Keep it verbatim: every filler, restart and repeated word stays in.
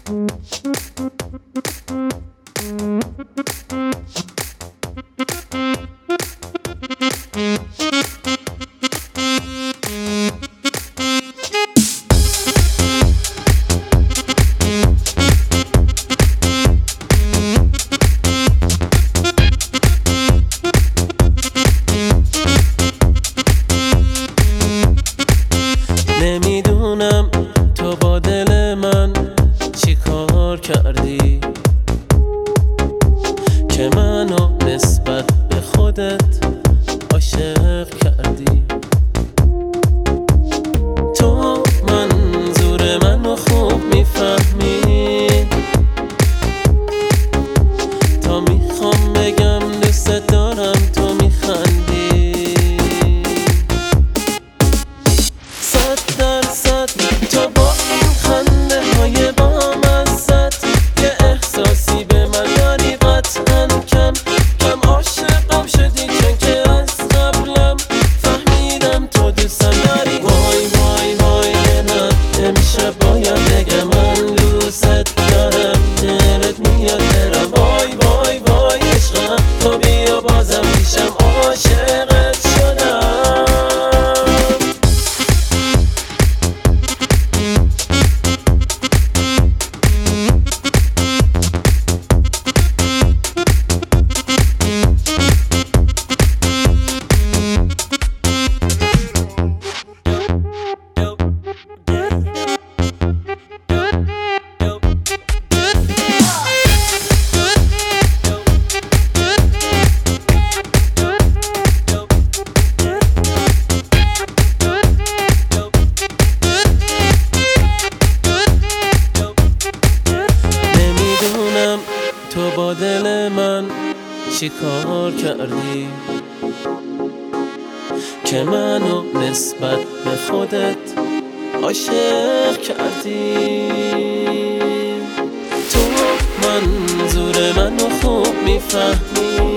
نمیدونم تو با دل من چی کار کردی که منو نسبت به خودت عاشق کردی. تو منظور منو خوب میفهمی، تا میخوام بگم دوست دارم تو میخندی. صد درصد تو با این خنده های بامزت یه احساسی به من داری، قطعا کم کم عاشقم شدی، چون که از قبلم فهمیدم تو دوستم داری. وای وای وای دلم امشب باید بگم من دوست دارم، دلت میاد برم. وای وای وای عشقم تو بیا بازم پیشم، عاشقت شدم. تو با دل من چی کار کردی که منو نسبت به خودت عاشق کردی. تو منظور منو خوب میفهمی،